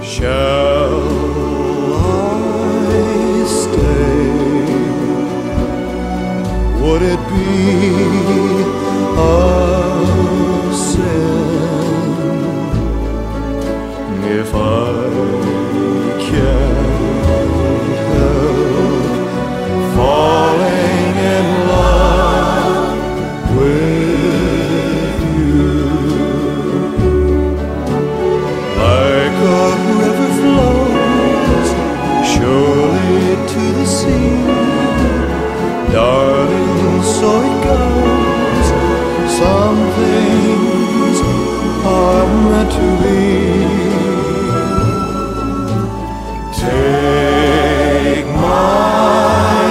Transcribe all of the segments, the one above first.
Shall I stay? Would it be a sin if I can't help falling in love with you? Like a river flows surely to the sea, darling, so it goes. Some things are meant to be. Take my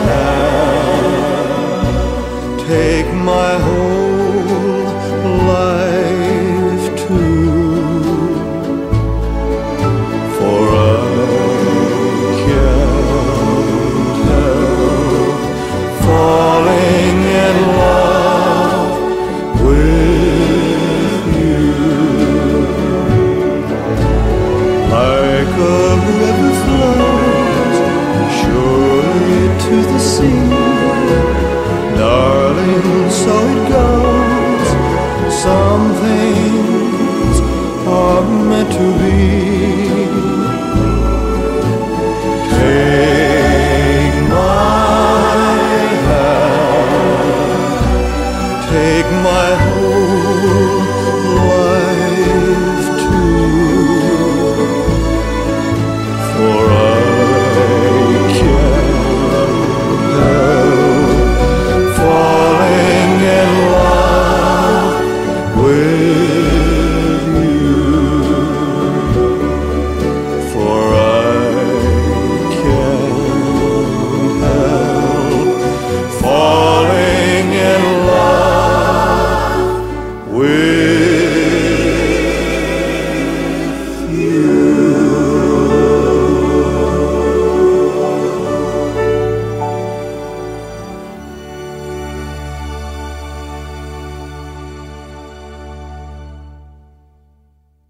hand, take my whole life too, for I can't help falling in love with you. Like a river flows surely to the sea,